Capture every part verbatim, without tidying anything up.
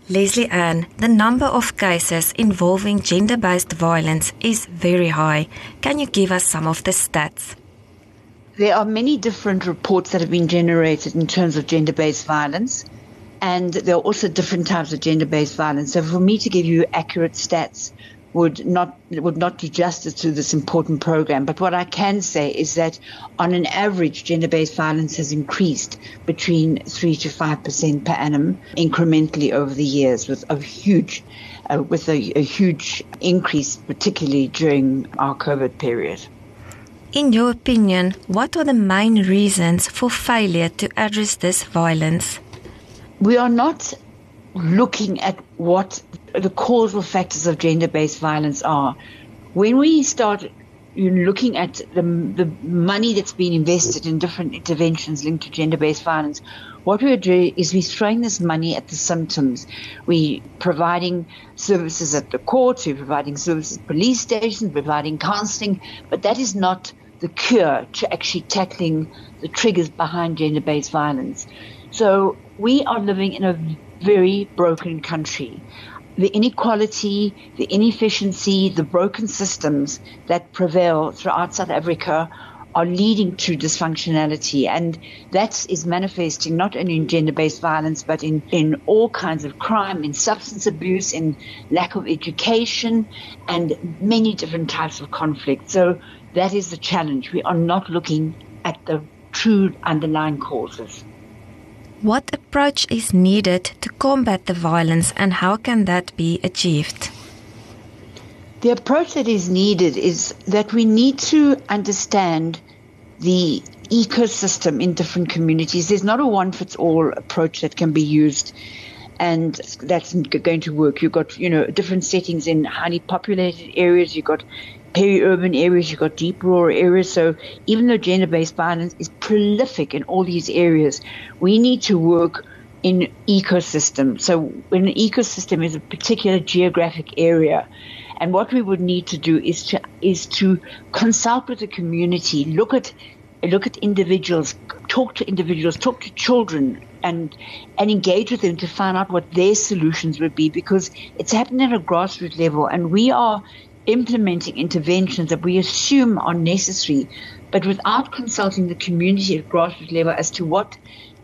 Leslie Ann, the number of cases involving gender-based violence is very high. Can you give us some of the stats? There are many different reports that have been generated in terms of gender-based violence, and there are also different types of gender-based violence. So for me to give you accurate stats would not would not do justice to this important program. But what I can say is that on an average, gender-based violence has increased between three to five percent per annum incrementally over the years, with a huge uh, with a, a huge increase, particularly during our COVID period. In your opinion, what are the main reasons for failure to address this violence? We are not looking at what the causal factors of gender-based violence are. When we start you know, looking at the, the money that's been invested in different interventions linked to gender-based violence, what we're doing is we're throwing this money at the symptoms. We're providing services at the courts, we're providing services at police stations, providing counseling, but that is not the cure to actually tackling the triggers behind gender-based violence. So we are living in a very broken country. The inequality, the inefficiency, the broken systems that prevail throughout South Africa are leading to dysfunctionality. And that is manifesting not only in gender-based violence, but in, in all kinds of crime, in substance abuse, in lack of education, and many different types of conflict. So that is the challenge. We are not looking at the true underlying causes. What approach is needed to combat the violence, and how can that be achieved? The approach that is needed is that we need to understand the ecosystem in different communities. There's not a one-fits-all approach that can be used, and that's going to work. You've got, you know, different settings in highly populated areas. You've got peri-urban areas, you've got deep rural areas. So even though gender-based violence is prolific in all these areas, we need to work in ecosystems. So when an ecosystem is a particular geographic area, and what we would need to do is to is to consult with the community, look at look at individuals, talk to individuals, talk to children, and and engage with them to find out what their solutions would be, because it's happening at a grassroots level, and we are implementing interventions that we assume are necessary, but without consulting the community at grassroots level as to what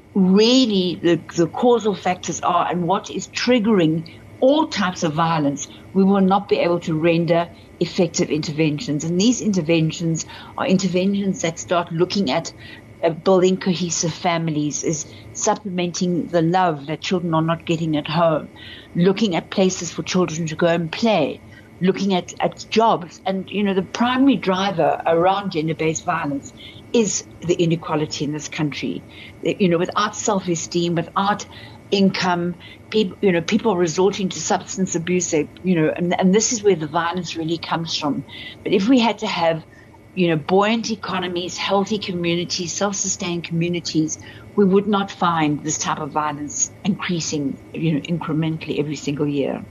really the, the causal factors are and what is triggering all types of violence, we will not be able to render effective interventions. And these interventions are interventions that start looking at uh, building cohesive families, is supplementing the love that children are not getting at home, looking at places for children to go and play, looking at, at jobs. And, you know, the primary driver around gender-based violence is the inequality in this country. You know, without self-esteem, without income, people, you know, people resorting to substance abuse, they, you know, and, and this is where the violence really comes from. But if we had to have, you know, buoyant economies, healthy communities, self-sustained communities, we would not find this type of violence increasing, you know, incrementally every single year.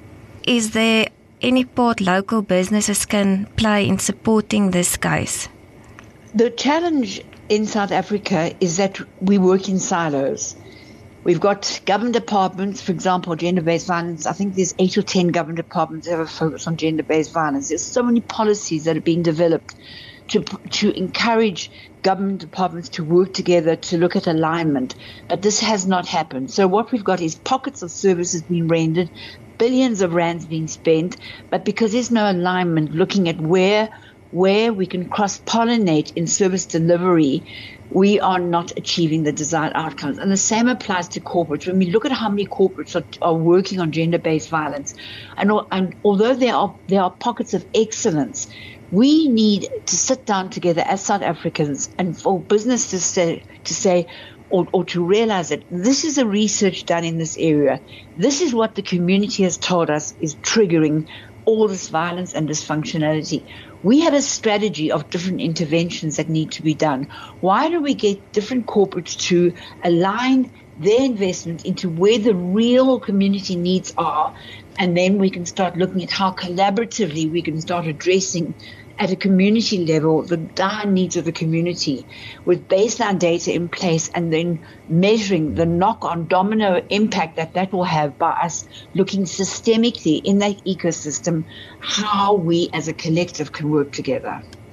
Is there any part local businesses can play in supporting this case? The challenge in South Africa is that we work in silos. We've got government departments, for example, gender-based violence. I think there's eight or ten government departments that have a focus on gender-based violence. There's so many policies that are being developed to to encourage government departments to work together to look at alignment. But this has not happened. So what we've got is pockets of services being rendered, billions of rands being spent, but because there's no alignment looking at where where we can cross-pollinate in service delivery, we are not achieving the desired outcomes. And the same applies to corporates. When we look at how many corporates are, are working on gender-based violence, and, and although there are there are pockets of excellence, we need to sit down together as South Africans and for business to say to say Or, or to realize that this is the research done in this area. This is what the community has told us is triggering all this violence and dysfunctionality. We have a strategy of different interventions that need to be done. Why do we get different corporates to align their investment into where the real community needs are, and then we can start looking at how collaboratively we can start addressing at a community level, the dire needs of the community, with baseline data in place and then measuring the knock-on domino impact that that will have by us looking systemically in that ecosystem, how we as a collective can work together.